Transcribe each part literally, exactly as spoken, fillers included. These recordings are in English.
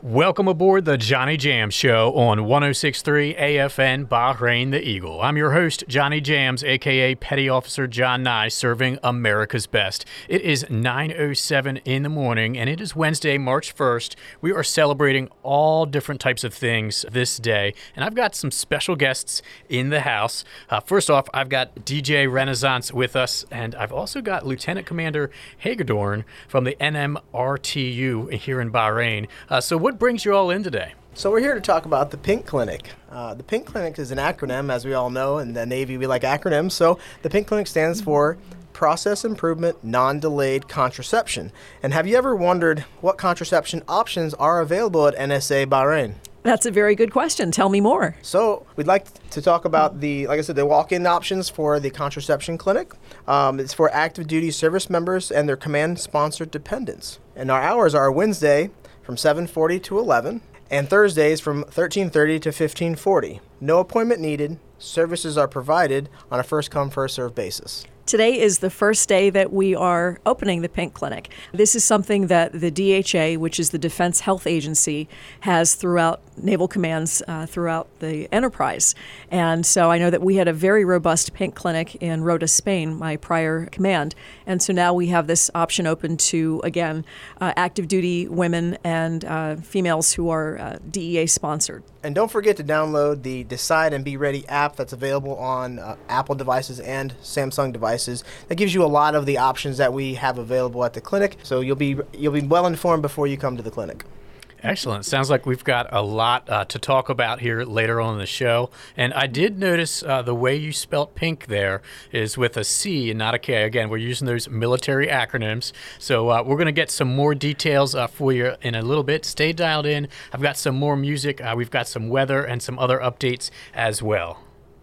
Welcome aboard the Johnny Jams Show on one oh six point three A F N Bahrain the Eagle. I'm your host, Johnny Jams, a k a. Petty Officer John Nye, serving America's best. It is nine oh seven in the morning, and it is Wednesday, March first. We are celebrating all different types of things this day, and I've got some special guests in the house. Uh, first off, I've got D J Renaissance with us, and I've also got Lieutenant Commander Hagedorn from the N M R T U here in Bahrain. Uh, so what brings you all in today? So we're here to talk about the PINK Clinic. Uh, the PINK Clinic is an acronym, as we all know. In the Navy, we like acronyms. So the PINK Clinic stands for Process Improvement Non-Delayed Contraception. And have you ever wondered what contraception options are available at N S A Bahrain? That's a very good question. Tell me more. So we'd like to talk about the, like I said, the walk-in options for the contraception clinic. Um, it's for active duty service members and their command-sponsored dependents. And our hours are Wednesday from seven forty to eleven, and Thursdays from thirteen thirty to fifteen forty. No appointment needed. Services are provided on a first-come, first-served basis. Today is the first day that we are opening the PINK Clinic. This is something that the D H A, which is the Defense Health Agency, has throughout naval commands uh, throughout the enterprise. And so I know that we had a very robust PINK Clinic in Rota, Spain, my prior command. And so now we have this option open to, again, uh, active duty women and uh, females who are uh, D E A sponsored. And don't forget to download the Decide and Be Ready app that's available on uh, Apple devices and Samsung devices. That gives you a lot of the options that we have available at the clinic, so you'll be you'll be well informed before you come to the clinic. Excellent. Sounds like we've got a lot uh, to talk about here later on in the show. And I did notice uh, the way you spelt pink there is with a C and not a K. Again, we're using those military acronyms. So uh, we're going to get some more details uh, for you in a little bit. Stay dialed in. I've got some more music. Uh, we've got some weather and some other updates as well.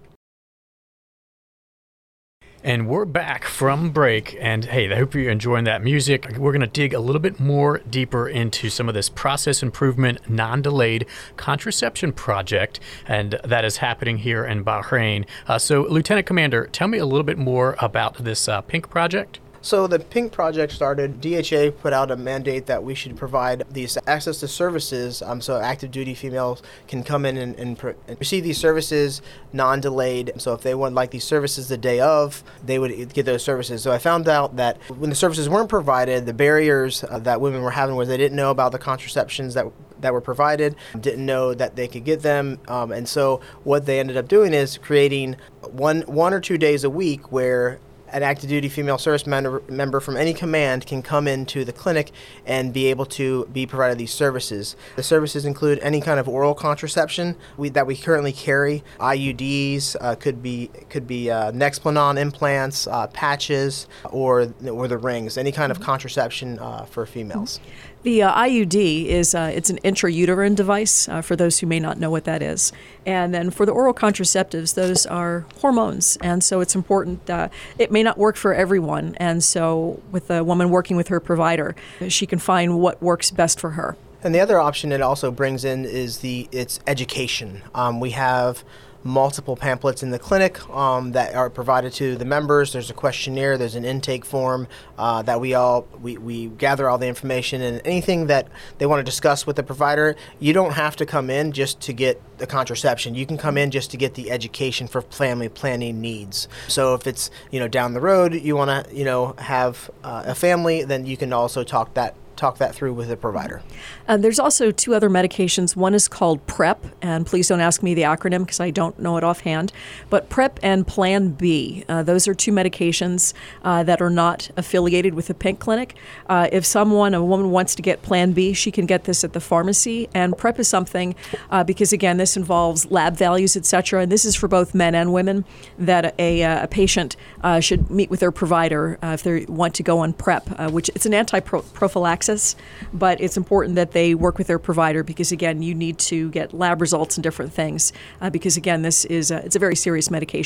And we're back from break, and hey, I hope you're enjoying that music. We're going to dig a little bit more deeper into some of this process improvement, non-delayed contraception project, and that is happening here in Bahrain. Uh, so, Lieutenant Commander, tell me a little bit more about this uh, PINK project. So the PINK project started, D H A put out a mandate that we should provide these access to services um, so active duty females can come in and, and, pr- and receive these services non-delayed. So if they want like these services the day of, they would get those services. So I found out that when the services weren't provided, the barriers uh, that women were having was they didn't know about the contraceptions that that were provided, didn't know that they could get them. Um, and so what they ended up doing is creating one one or two days a week where an active duty female service member, member from any command can come into the clinic and be able to be provided these services. The services include any kind of oral contraception we, that we currently carry, I U Ds, uh, could be could be uh, Nexplanon implants, uh, patches, or or the rings, any kind of contraception uh, for females. The uh, I U D is uh, it's an intrauterine device, uh, for those who may not know what that is. And then for the oral contraceptives, those are hormones. And so it's important. Uh, it may not work for everyone. And so with a woman working with her provider, she can find what works best for her. And the other option it also brings in is the it's education. Um, we have multiple pamphlets in the clinic um, that are provided to the members. There's a questionnaire, there's an intake form uh, that we all we, we gather all the information, and anything that they want to discuss with the provider, you don't have to come in just to get the contraception. You can come in just to get the education for family planning needs. So if it's, you know, down the road you want to, you know, have uh, a family, then you can also talk that talk that through with the provider. Uh, there's also two other medications. One is called PrEP, and please don't ask me the acronym because I don't know it offhand, but PrEP and Plan B. Uh, those are two medications uh, that are not affiliated with the PINK Clinic. Uh, if someone, a woman wants to get Plan B, she can get this at the pharmacy, and PrEP is something, uh, because again, this involves lab values, et cetera, and this is for both men and women, that a, a patient uh, should meet with their provider uh, if they want to go on PrEP, uh, which it's an anti-prophylaxis, but it's important that they work with their provider because, again, you need to get lab results and different things uh, because, again, this is a, it's a very serious medication.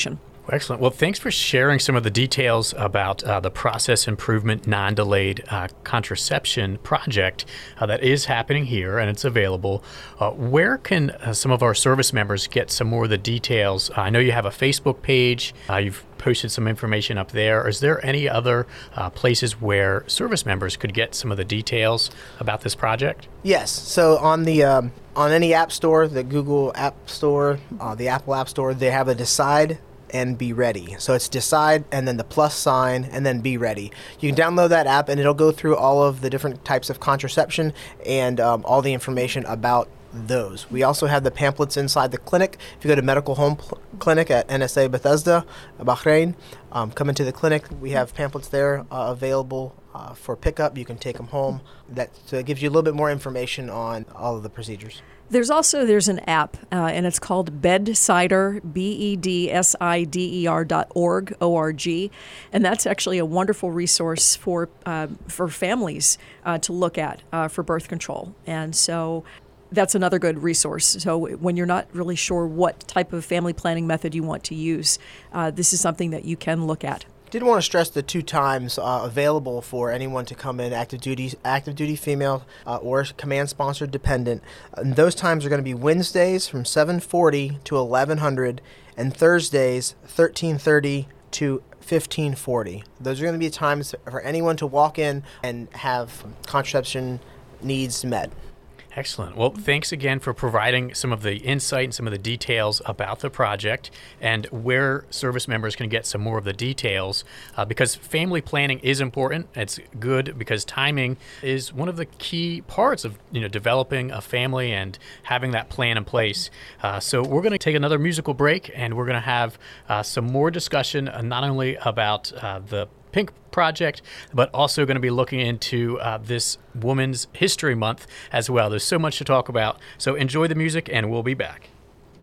Excellent. Well, thanks for sharing some of the details about uh, the process improvement non-delayed uh, contraception project uh, that is happening here, and it's available. Uh, where can uh, some of our service members get some more of the details? Uh, I know you have a Facebook page. Uh, you've posted some information up there. Is there any other uh, places where service members could get some of the details about this project? Yes. So on the um, on any app store, the Google App Store, uh, the Apple App Store, they have a Decide and Be Ready. So it's Decide and then the plus sign and then Be Ready. You can download that app and it'll go through all of the different types of contraception and um, all the information about those. We also have the pamphlets inside the clinic. If you go to Medical Home Pl- Clinic at N S A Bethesda, Bahrain, um, come into the clinic. We have pamphlets there uh, available uh, for pickup. You can take them home. That so it gives you a little bit more information on all of the procedures. There's also there's an app, uh, and it's called Bedsider, B E D S I D E R dot org, O R G, and that's actually a wonderful resource for uh, for families uh, to look at uh, for birth control. And so that's another good resource. So when you're not really sure what type of family planning method you want to use, uh, this is something that you can look at. Did want to stress the two times uh, available for anyone to come in, active duty, active duty female uh, or command sponsored dependent. And those times are going to be Wednesdays from seven forty to eleven hundred and Thursdays thirteen thirty to fifteen forty. Those are going to be times for anyone to walk in and have contraception needs met. Excellent. Well, thanks again for providing some of the insight and some of the details about the project and where service members can get some more of the details uh, because family planning is important. It's good because timing is one of the key parts of you know developing a family and having that plan in place. Uh, so we're going to take another musical break and we're going to have uh, some more discussion uh, not only about uh, the Pink Project, but also going to be looking into uh, this Women's History Month as well. There's so much to talk about. So enjoy the music and we'll be back.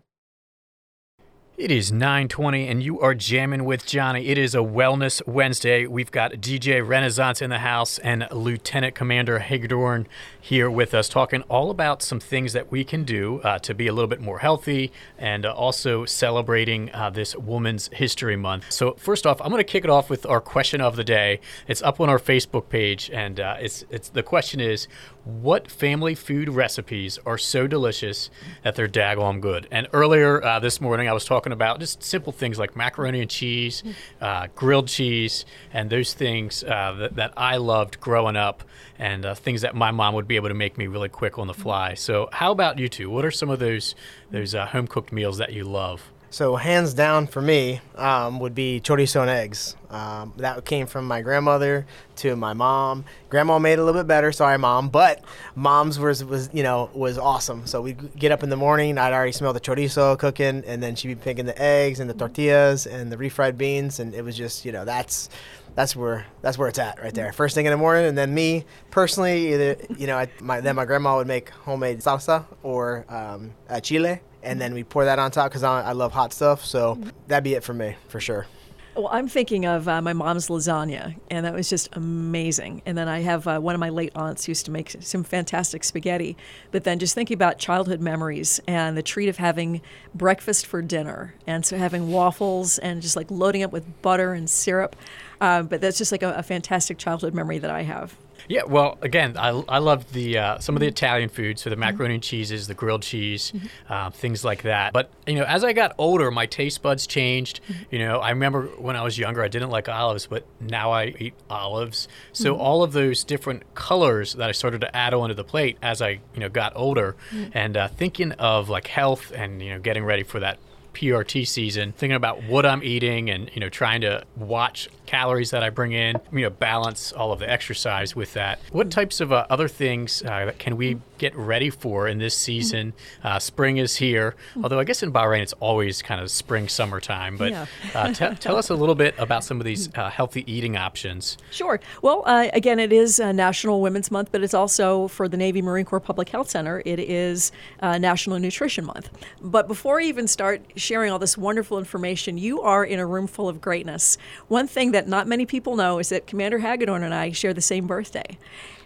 It is nine twenty and you are jamming with Johnny. It is a Wellness Wednesday. We've got D J Renaissance in the house and Lieutenant Commander Hagedorn here with us talking all about some things that we can do uh, to be a little bit more healthy and uh, also celebrating uh, this Women's History Month. So first off, I'm going to kick it off with our question of the day. It's up on our Facebook page and uh, it's it's the question is, what family food recipes are so delicious that they're daggone good? And earlier uh, this morning I was talking about just simple things like macaroni and cheese, uh, grilled cheese, and those things uh, that, that I loved growing up and uh, things that my mom would be able to make me really quick on the fly. So how about you two? What are some of those, those uh, home-cooked meals that you love? So hands down for me um, would be chorizo and eggs. Um, that came from my grandmother to my mom. Grandma made it a little bit better, sorry mom, but mom's was, was you know was awesome. So we'd get up in the morning, I'd already smell the chorizo cooking, and then she'd be picking the eggs and the tortillas and the refried beans, and it was just you know that's that's where that's where it's at right there. First thing in the morning, and then me personally, either you know I, my then my grandma would make homemade salsa or um, uh, chile. And then we pour that on top because I, I love hot stuff. So that'd be it for me, for sure. Well, I'm thinking of uh, my mom's lasagna, and that was just amazing. And then I have uh, one of my late aunts used to make some fantastic spaghetti. But then just thinking about childhood memories and the treat of having breakfast for dinner, and so having waffles and just like loading up with butter and syrup. Uh, but that's just like a, a fantastic childhood memory that I have. Yeah, well, again, I, I love the uh, some of the Italian food, so the macaroni and cheeses, the grilled cheese, uh, things like that. But, you know, as I got older, my taste buds changed. You know, I remember when I was younger, I didn't like olives, but now I eat olives. So mm-hmm. all of those different colors that I started to add onto the plate as I, you know, got older mm-hmm. and uh, thinking of, like, health and, you know, getting ready for that P R T season, thinking about what I'm eating and, you know, trying to watch calories that I bring in, you know, balance all of the exercise with that. What types of uh, other things uh, can we get ready for in this season? Uh, spring is here, although I guess in Bahrain it's always kind of spring, summertime. But yeah. uh, t- tell us a little bit about some of these uh, healthy eating options. Sure. Well, uh, again, it is uh, National Women's Month, but it's also for the Navy Marine Corps Public Health Center, it is uh, National Nutrition Month. But before I even start sharing all this wonderful information, you are in a room full of greatness. One thing that not many people know is that Commander Hagedorn and I share the same birthday.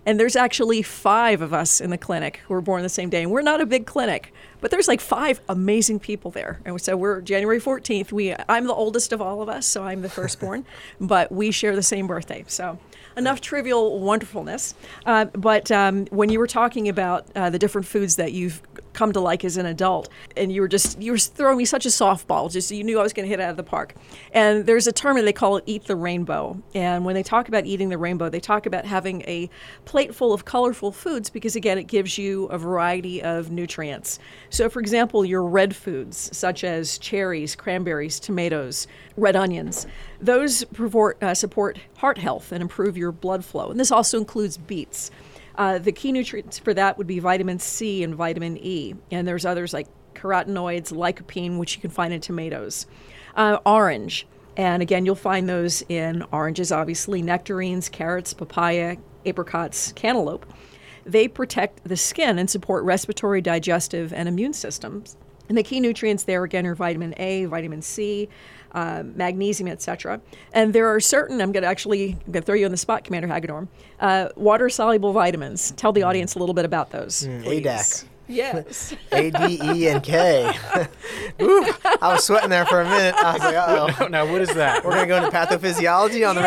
And there's actually five of us in the clinic who were born the same day. And we're not a big clinic, but there's like five amazing people there. And so we're January fourteenth. We I'm the oldest of all of us, so I'm the firstborn, but we share the same birthday. So enough trivial wonderfulness. Uh, but um, when you were talking about uh, the different foods that you've come to like as an adult, and you were just you were throwing me such a softball, just so you knew I was going to hit it out of the park. And there's a term that they call it "eat the rainbow." And when they talk about eating the rainbow, they talk about having a plate full of colorful foods because, again, it gives you a variety of nutrients. So, for example, your red foods, such as cherries, cranberries, tomatoes, red onions, those support, uh, support heart health and improve your blood flow. And this also includes beets. Uh, the key nutrients for that would be vitamin C and vitamin E. And there's others like carotenoids, lycopene, which you can find in tomatoes. Uh, orange. And again, you'll find those in oranges, obviously, nectarines, carrots, papaya, apricots, cantaloupe. They protect the skin and support respiratory, digestive, and immune systems. And the key nutrients there, again, are vitamin A, vitamin C, uh, magnesium, et cetera. And there are certain, I'm going to actually I'm going to throw you on the spot, Commander Hagedorn, uh, water-soluble vitamins. Tell the audience a little bit about those. Mm, A D A C. Yes. A, D, E, and K. Ooh, I was sweating there for a minute. I was like, uh-oh. Now, what is that? We're going to go into pathophysiology on the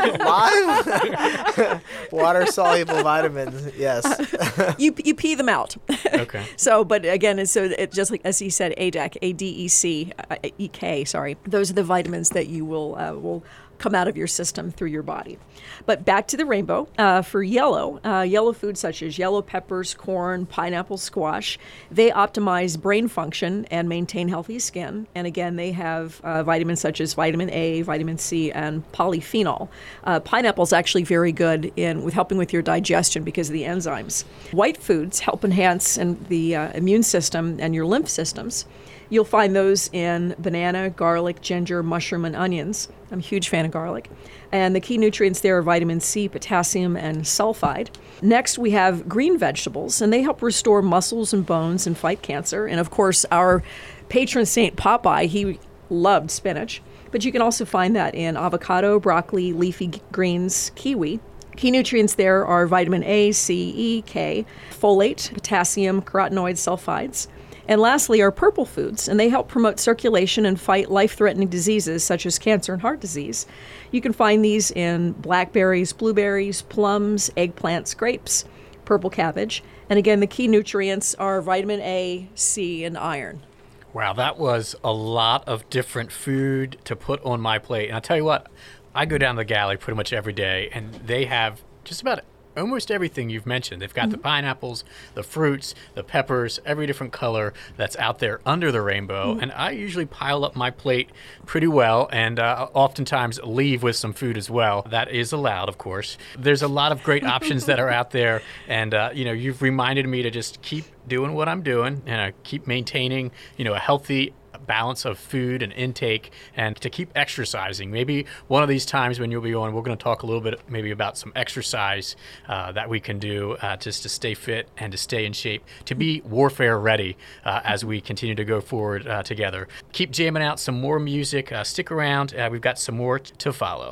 radio live? Water-soluble vitamins, yes. you you pee them out. Okay. So, but again, it's so it just like as he said, A D E C, A D E C, uh, E K, sorry. Those are the vitamins that you will uh, will come out of your system through your body. But back to the rainbow. Uh, for yellow, uh, yellow foods such as yellow peppers, corn, pineapple, squash, they optimize brain function and maintain healthy skin. And again, they have uh, vitamins such as vitamin A, vitamin C, and polyphenol. Uh, pineapple is actually very good in with helping with your digestion because of the enzymes. White foods help enhance and the uh, immune system and your lymph systems. You'll find those in banana, garlic, ginger, mushroom, and onions. I'm a huge fan of garlic. And the key nutrients there are vitamin C, potassium, and sulfide. Next, we have green vegetables, and they help restore muscles and bones and fight cancer. And of course, our patron saint Popeye, he loved spinach. But you can also find that in avocado, broccoli, leafy greens, kiwi. Key nutrients there are vitamin A, C, E, K, folate, potassium, carotenoids, sulfides. And lastly are purple foods, and they help promote circulation and fight life-threatening diseases such as cancer and heart disease. You can find these in blackberries, blueberries, plums, eggplants, grapes, purple cabbage. And again, the key nutrients are vitamin A, C, and iron. Wow, that was a lot of different food to put on my plate. And I'll tell you what, I go down to the galley pretty much every day, and they have just about almost everything you've mentioned. They've got mm-hmm. the pineapples, the fruits, the peppers, every different color that's out there under the rainbow. Mm-hmm. And I usually pile up my plate pretty well and uh, oftentimes leave with some food as well. That is allowed, of course. There's a lot of great options that are out there. And, uh, you know, you've reminded me to just keep doing what I'm doing and uh, keep maintaining, you know, a healthy balance of food and intake, and to keep exercising. Maybe one of these times when you'll be on, we're going to talk a little bit maybe about some exercise uh, that we can do uh, just to stay fit and to stay in shape, to be warfare ready uh, as we continue to go forward uh, together. Keep jamming out some more music. Uh, stick around. Uh, we've got some more t- to follow.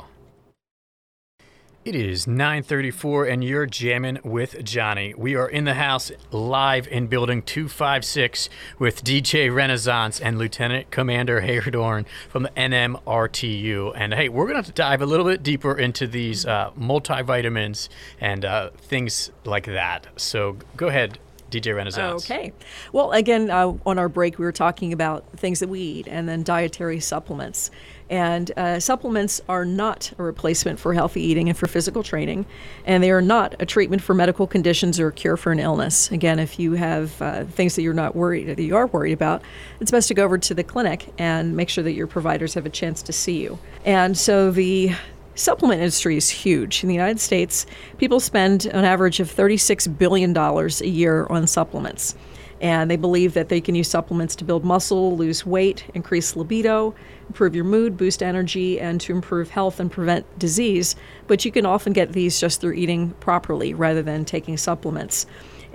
It is nine thirty-four, and you're jamming with Johnny. We are in the house live in Building two five six with D J Renaissance and Lieutenant Commander Hagedorn from the N M R T U. And hey, we're going to dive a little bit deeper into these uh, multivitamins and uh, things like that. So go ahead, D J Renaissance. Okay. Well, again, uh, on our break, we were talking about things that we eat and then dietary supplements. And uh, supplements are not a replacement for healthy eating and for physical training, and they are not a treatment for medical conditions or a cure for an illness. Again, if you have uh, things that you're not worried, that you are worried about, it's best to go over to the clinic and make sure that your providers have a chance to see you. And so the supplement industry is huge. In the United States, people spend an average of thirty-six billion dollars a year on supplements. And they believe that they can use supplements to build muscle, lose weight, increase libido, improve your mood, boost energy, and to improve health and prevent disease. But you can often get these just through eating properly rather than taking supplements.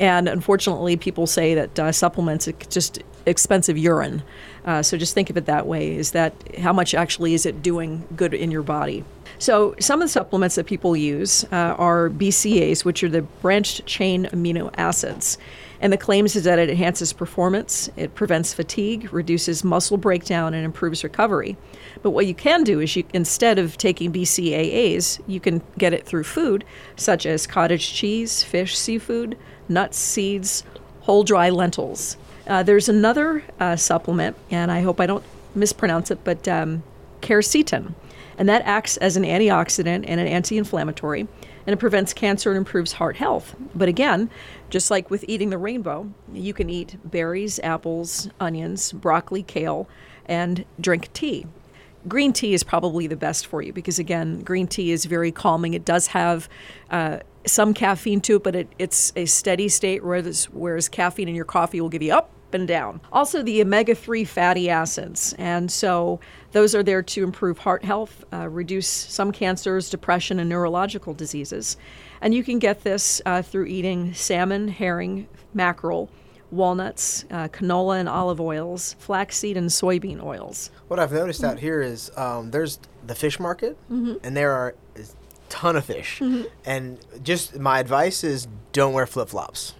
And unfortunately, people say that uh, supplements are just expensive urine. Uh, so just think of it that way, is that how much actually is it doing good in your body? So some of the supplements that people use uh, are B C As, which are the branched chain amino acids. And the claims is that it enhances performance, it prevents fatigue, reduces muscle breakdown, and improves recovery. But what you can do is, you, instead of taking B C A As, you can get it through food, such as cottage cheese, fish, seafood, nuts, seeds, whole dry lentils. Uh, there's another uh, supplement, and I hope I don't mispronounce it, but um, quercetin. And that acts as an antioxidant and an anti-inflammatory, and it prevents cancer and improves heart health. But again, just like with eating the rainbow, you can eat berries, apples, onions, broccoli, kale, and drink tea. Green tea is probably the best for you because, again, green tea is very calming. It does have uh, some caffeine to it, but it, it's a steady state, whereas, whereas caffeine in your coffee will give you up and down. Also, the omega three fatty acids. And so those are there to improve heart health, uh, reduce some cancers, depression, and neurological diseases. And you can get this uh, through eating salmon, herring, mackerel, walnuts, uh, canola and olive oils, flaxseed and soybean oils. What I've noticed out here is um, there's the fish market, mm-hmm. and there are a ton of fish. Mm-hmm. And just my advice is don't wear flip-flops.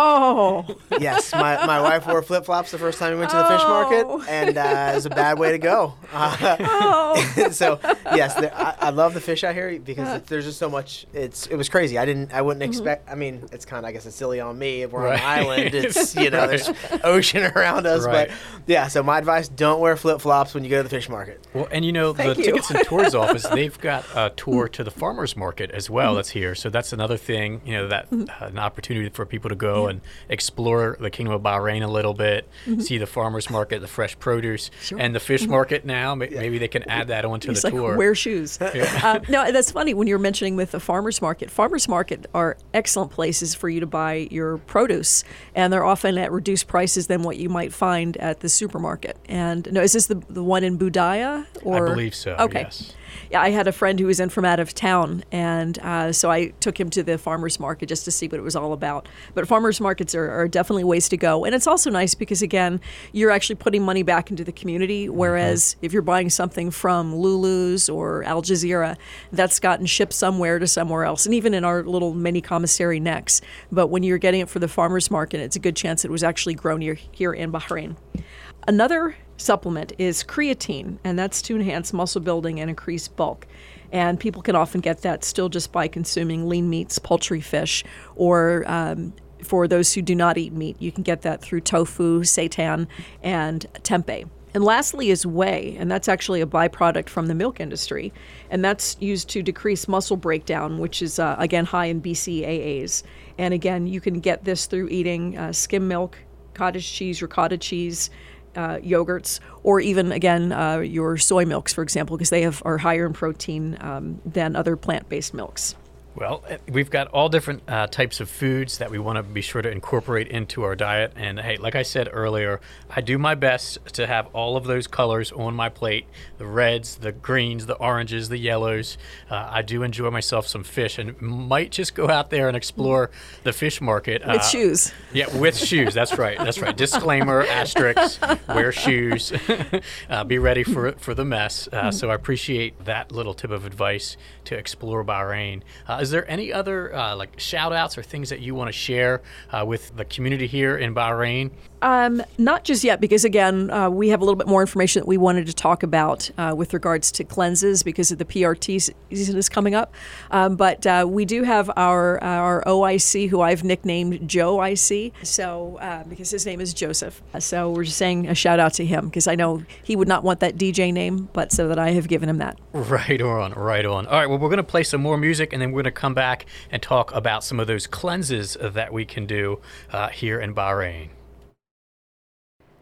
Oh. Yes, my, my wife wore flip-flops the first time we went to the fish market, and uh, it was a bad way to go. Uh, oh. So, yes, there, I, I love the fish out here because uh. it, there's just so much. It's It was crazy. I didn't. I wouldn't mm-hmm. expect. I mean, it's kind of, I guess it's silly on me. If we're right. on an island, it's, you know, right. there's ocean around us. Right. But, yeah, so my advice, don't wear flip-flops when you go to the fish market. Well, and, you know, Thank the you. Tickets and Tours office, they've got a tour to the farmers market as well mm-hmm. that's here. So that's another thing, you know, that mm-hmm. uh, an opportunity for people to go yeah. and explore the Kingdom of Bahrain a little bit, mm-hmm. see the farmers market, the fresh produce, sure. and the fish mm-hmm. market now. Yeah. Maybe they can add that onto it's the like tour. Wear shoes. Yeah. uh, no, that's funny when you're mentioning with the farmers market. Farmers market are excellent places for you to buy your produce, and they're often at reduced prices than what you might find at the supermarket. And no, is this the the one in Budaya? Or? I believe so. Okay. Yes. Yeah, I had a friend who was in from out of town, and uh, so I took him to the farmers market just to see what it was all about. But farmers markets are, are definitely ways to go. And it's also nice because, again, you're actually putting money back into the community, whereas mm-hmm. if you're buying something from Lulu's or Al Jazeera, that's gotten shipped somewhere to somewhere else, and even in our little mini commissary next. But when you're getting it for the farmers market, it's a good chance it was actually grown here, here in Bahrain. Another supplement is creatine, and that's to enhance muscle building and increase bulk. And people can often get that still just by consuming lean meats, poultry, fish, or um, for those who do not eat meat, you can get that through tofu, seitan, and tempeh. And lastly is whey, and that's actually a byproduct from the milk industry. And that's used to decrease muscle breakdown, which is, uh, again, high in B C A As. And again, you can get this through eating uh, skim milk, cottage cheese, ricotta cheese, Uh, yogurts, or even, again, uh, your soy milks, for example, because they have are higher in protein um, than other plant-based milks. Well, we've got all different uh, types of foods that we want to be sure to incorporate into our diet. And hey, like I said earlier, I do my best to have all of those colors on my plate, the reds, the greens, the oranges, the yellows. Uh, I do enjoy myself some fish and might just go out there and explore the fish market. With uh, shoes. Yeah, with shoes. That's right. That's right. Disclaimer, asterisk, wear shoes. uh, be ready for for the mess. Uh, so I appreciate that little tip of advice to explore Bahrain. Uh, Is there any other uh, like shout outs or things that you want to share uh, with the community here in Bahrain? Um, not just yet, because again, uh, we have a little bit more information that we wanted to talk about uh, with regards to cleanses because of the P R T season is coming up. Um, but uh, we do have our our O I C, who I've nicknamed Joe I C, so uh, because his name is Joseph. So we're just saying a shout out to him because I know he would not want that D J name, but so that I have given him that. Right on, right on. All right, well, we're going to play some more music, and then we're going to come back and talk about some of those cleanses that we can do uh, here in Bahrain.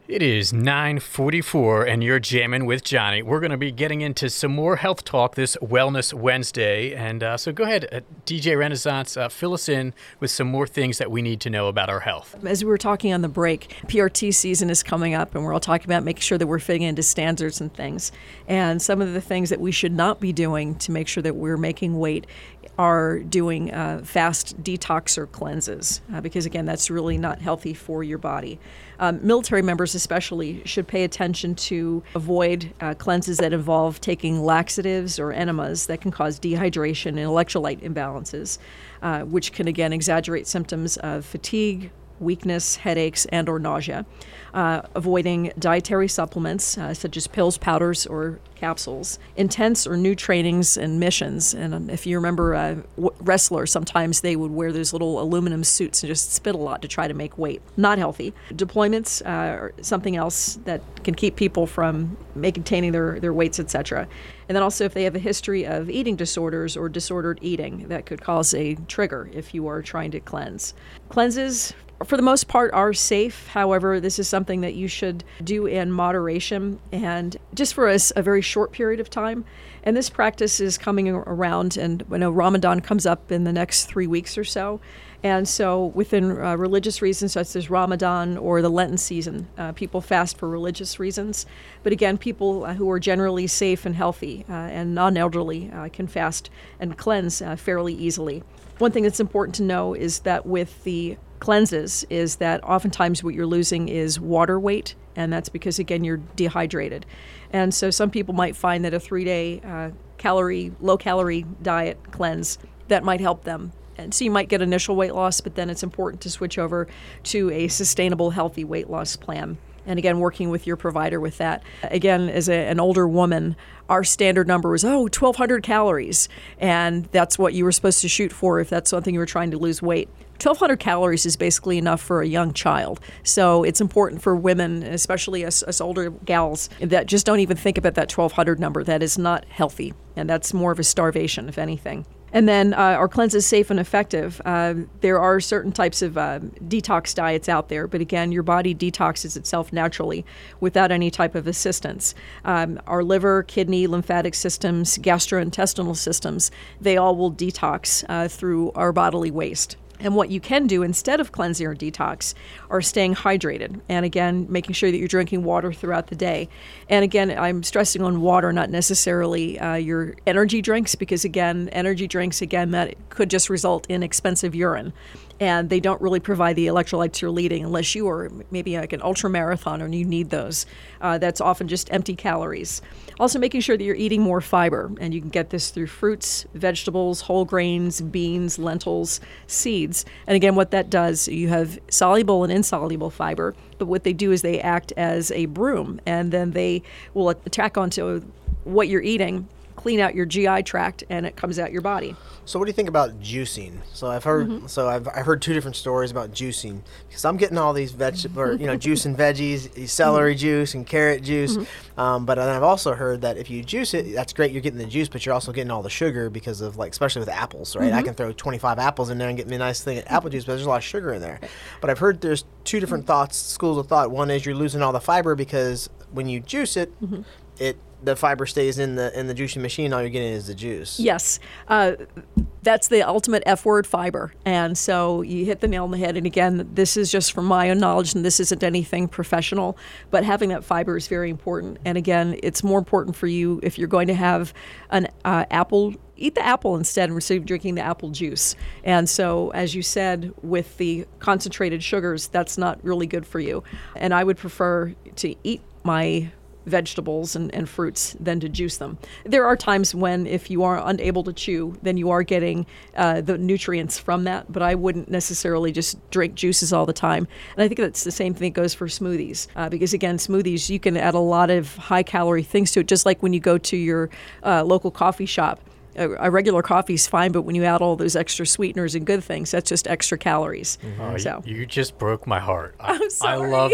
It is nine forty-four, and you're jamming with Johnny. We're going to be getting into some more health talk this Wellness Wednesday. And uh, so go ahead, uh, D J Renaissance, uh, fill us in with some more things that we need to know about our health. As we were talking on the break, P R T season is coming up, and we're all talking about making sure that we're fitting into standards and things. And some of the things that we should not be doing to make sure that we're making weight are doing uh, fast detox or cleanses, uh, because, again, that's really not healthy for your body. Um, military members especially should pay attention to avoid uh, cleanses that involve taking laxatives or enemas that can cause dehydration and electrolyte imbalances, uh, which can, again, exaggerate symptoms of fatigue, weakness, headaches, and or nausea. Uh, avoiding dietary supplements uh, such as pills, powders, or capsules. Intense or new trainings and missions. And um, if you remember uh, w- wrestlers, sometimes they would wear those little aluminum suits and just spit a lot to try to make weight. Not healthy. Deployments uh, are something else that can keep people from maintaining their, their weights, et cetera. And then also if they have a history of eating disorders or disordered eating, that could cause a trigger if you are trying to cleanse. Cleanses, for the most part, are safe. However, this is something that you should do in moderation and just for a, a very short period of time. And this practice is coming around, and I know Ramadan comes up in the next three weeks or so. And so within uh, religious reasons such as Ramadan or the Lenten season, uh, people fast for religious reasons. But again, people uh, who are generally safe and healthy uh, and non-elderly uh, can fast and cleanse uh, fairly easily. One thing that's important to know is that with the cleanses is that oftentimes what you're losing is water weight, and that's because, again, you're dehydrated. And so some people might find that a three-day uh, calorie, low-calorie diet cleanse, that might help them. And so you might get initial weight loss, but then it's important to switch over to a sustainable, healthy weight loss plan. And again, working with your provider with that. Again, as a, an older woman, our standard number was, oh, twelve hundred calories. And that's what you were supposed to shoot for if that's something you were trying to lose weight. twelve hundred calories is basically enough for a young child. So it's important for women, especially us, us older gals, that just don't even think about that twelve hundred number. That is not healthy. And that's more of a starvation, if anything. And then uh, are cleanses safe and effective? Uh, there are certain types of uh, detox diets out there, but again, your body detoxes itself naturally without any type of assistance. Um, our liver, kidney, lymphatic systems, gastrointestinal systems, they all will detox uh, through our bodily waste. And what you can do instead of cleansing or detox are staying hydrated. And again, making sure that you're drinking water throughout the day. And again, I'm stressing on water, not necessarily uh, your energy drinks, because again, energy drinks, again, that could just result in expensive urine. And they don't really provide the electrolytes you're needing unless you are maybe like an ultra marathoner and you need those. Uh, that's often just empty calories. Also making sure that you're eating more fiber, and you can get this through fruits, vegetables, whole grains, beans, lentils, seeds. And again, what that does, you have soluble and insoluble fiber, but what they do is they act as a broom, and then they will attack onto what you're eating, clean out your G I tract, and it comes out your body. So what do you think about juicing? So I've heard mm-hmm. so I've I've heard two different stories about juicing, because I'm getting all these veg or you know juicing veggies, celery mm-hmm. juice and carrot juice, mm-hmm. um, but then I've also heard that if you juice it, that's great. You're getting the juice, but you're also getting all the sugar because of, like, especially with apples, right? Mm-hmm. I can throw twenty-five apples in there and get me a nice thing of apple juice, but there's a lot of sugar in there. But I've heard there's two different thoughts, schools of thought. One is you're losing all the fiber because when you juice it, mm-hmm. it the fiber stays in the in the juicing machine. All you're getting is the juice. Yes. Uh, that's the ultimate F word, fiber. And so you hit the nail on the head. And again, this is just from my own knowledge, and this isn't anything professional, but having that fiber is very important. And again, it's more important for you if you're going to have an uh, apple, eat the apple instead instead of drinking the apple juice. And so, as you said, with the concentrated sugars, that's not really good for you. And I would prefer to eat my vegetables and, and fruits than to juice them. There are times when if you are unable to chew, then you are getting uh, the nutrients from that, but I wouldn't necessarily just drink juices all the time. And I think that's the same thing that goes for smoothies, uh, because again, smoothies, you can add a lot of high calorie things to it, just like when you go to your uh, local coffee shop. A, a regular coffee is fine, but when you add all those extra sweeteners and good things, that's just extra calories. Oh, so you, you just broke my heart. I, I'm sorry. I love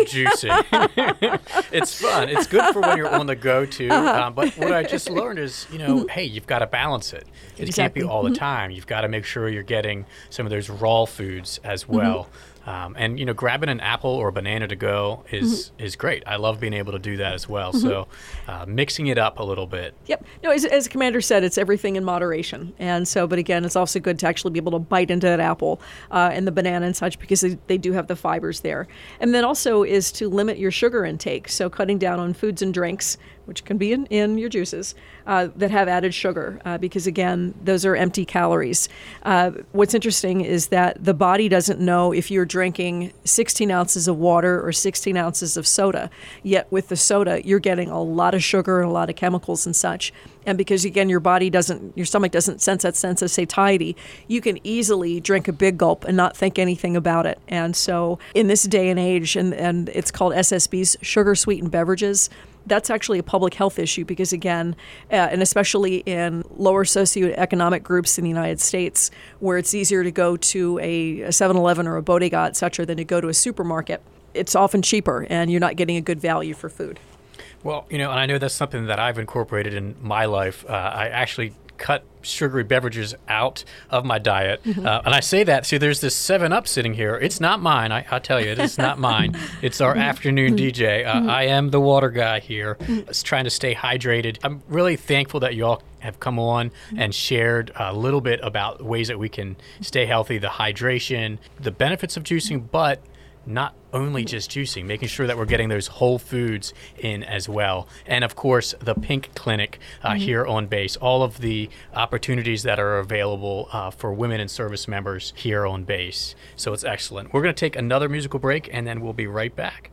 juicing. It's fun. It's good for when you're on the go too. Uh-huh. Um, but what I just learned is, you know, hey, you've got to balance it. It exactly. can't be all the time. You've got to make sure you're getting some of those raw foods as well. Mm-hmm. Um, and, you know, grabbing an apple or a banana to go is mm-hmm. is great. I love being able to do that as well. Mm-hmm. So uh, mixing it up a little bit. Yep. No, as, as Commander said, it's everything in moderation. And so, but again, it's also good to actually be able to bite into that apple uh, and the banana and such, because they, they do have the fibers there. And then also is to limit your sugar intake. So cutting down on foods and drinks, which can be in, in your juices, uh, that have added sugar, uh, because again, those are empty calories. Uh, what's interesting is that the body doesn't know if you're drinking sixteen ounces of water or sixteen ounces of soda, yet with the soda, you're getting a lot of sugar and a lot of chemicals and such. And because again, your body doesn't, your stomach doesn't sense that sense of satiety, you can easily drink a big gulp and not think anything about it. And so in this day and age, and, and it's called S S B's, sugar sweetened beverages, that's actually a public health issue because, again, uh, and especially in lower socioeconomic groups in the United States, where it's easier to go to a seven eleven or a bodega, et cetera, than to go to a supermarket, it's often cheaper and you're not getting a good value for food. Well, you know, and I know that's something that I've incorporated in my life. Uh, I actually cut sugary beverages out of my diet. Mm-hmm. Uh, and I say that, see, there's this seven up sitting here. It's not mine. I, I'll tell you, it is not mine. It's our afternoon D J. Uh, mm-hmm. I am the water guy here, mm-hmm. trying to stay hydrated. I'm really thankful that you all have come on mm-hmm. and shared a little bit about ways that we can stay healthy, the hydration, the benefits of juicing, but not only just juicing, making sure that we're getting those whole foods in as well. And of course, the Pink Clinic uh, mm-hmm. here on base, all of the opportunities that are available uh, for women and service members here on base. So it's excellent. We're going to take another musical break and then we'll be right back.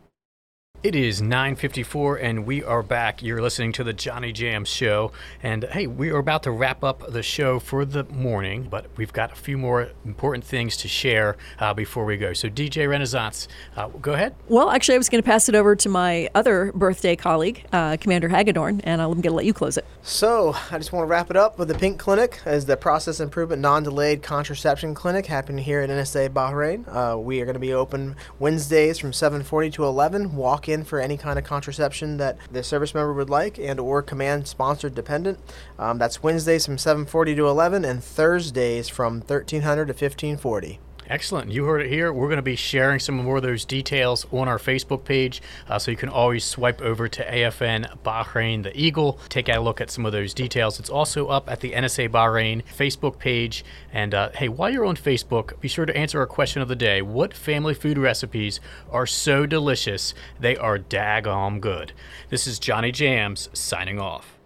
It is nine fifty-four and we are back. You're listening to the Johnny Jams Show. And hey, we are about to wrap up the show for the morning, but we've got a few more important things to share uh, before we go. So D J Renaissance, uh, go ahead. Well, actually, I was going to pass it over to my other birthday colleague, uh, Commander Hagedorn, and I'm going to let you close it. So I just want to wrap it up with the Pink Clinic as the Process Improvement Non-Delayed Contraception Clinic happening here at N S A Bahrain. Uh, we are going to be open Wednesdays from seven forty to eleven. Walk in for any kind of contraception that the service member would like and or command sponsored dependent. Um, that's Wednesdays from seven forty to eleven and Thursdays from thirteen hundred to fifteen forty. Excellent. You heard it here. We're going to be sharing some more of those details on our Facebook page, uh, so you can always swipe over to A F N Bahrain the Eagle, take a look at some of those details. It's also up at the N S A Bahrain Facebook page. And uh, hey, while you're on Facebook, be sure to answer our question of the day. What family food recipes are so delicious they are daggone good? This is Johnny Jams signing off.